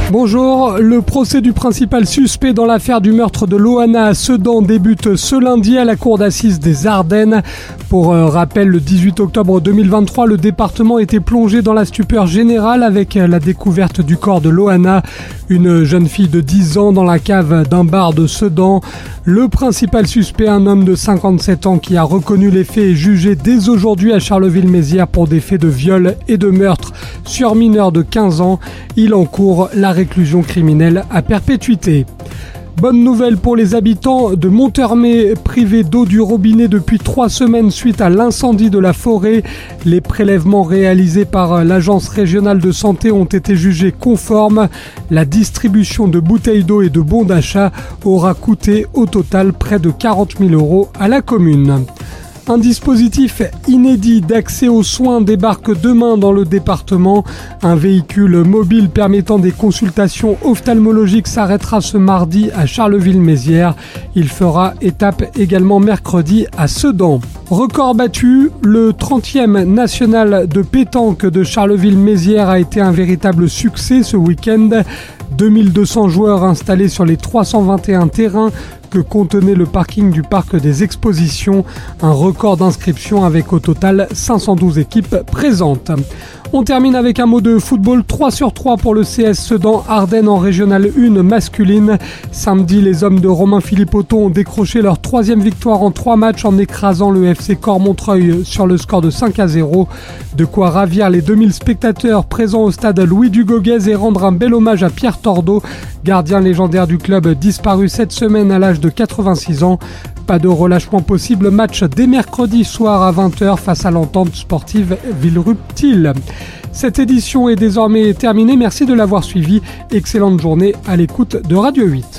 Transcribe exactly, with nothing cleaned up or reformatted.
Bonjour, le procès du principal suspect dans l'affaire du meurtre de Loana à Sedan débute ce lundi à la cour d'assises des Ardennes. Pour euh, rappel, le dix-huit octobre deux mille vingt-trois, le département était plongé dans la stupeur générale avec la découverte du corps de Loana, une jeune fille de dix ans dans la cave d'un bar de Sedan. Le principal suspect, un homme de cinquante-sept ans qui a reconnu les faits, est jugé dès aujourd'hui à Charleville-Mézières pour des faits de viol et de meurtre sur mineur de quinze ans. Il encourt la réclusion criminelle à perpétuité. Bonne nouvelle pour les habitants de Montermé, privés d'eau du robinet depuis trois semaines suite à l'incendie de la forêt. Les prélèvements réalisés par l'Agence régionale de santé ont été jugés conformes. La distribution de bouteilles d'eau et de bons d'achat aura coûté au total près de quarante mille euros à la commune. Un dispositif inédit d'accès aux soins débarque demain dans le département. Un véhicule mobile permettant des consultations ophtalmologiques s'arrêtera ce mardi à Charleville-Mézières. Il fera étape également mercredi à Sedan. Record battu, le trentième national de pétanque de Charleville-Mézières a été un véritable succès ce week-end. deux mille deux cents joueurs installés sur les trois cent vingt et un terrains que contenait le parking du parc des expositions. Un record d'inscription avec au total cinq cent douze équipes présentes. On termine avec un mot de football. trois sur trois pour le C S Sedan Ardennes en Régionale un masculine. Samedi, les hommes de Romain Philippotton ont décroché leur troisième victoire en trois matchs en écrasant le F C Cormontreuil sur le score de cinq à zéro. De quoi ravir les deux mille spectateurs présents au stade Louis Dugoguez et rendre un bel hommage à Pierre Tordeau, gardien légendaire du club disparu cette semaine à l'âge de quatre-vingt-six ans. Pas de relâchement possible, match dès mercredi soir à vingt heures face à l'Entente sportive Villerupt-Til. Cette édition est désormais terminée, merci de l'avoir suivi. Excellente journée à l'écoute de Radio huit.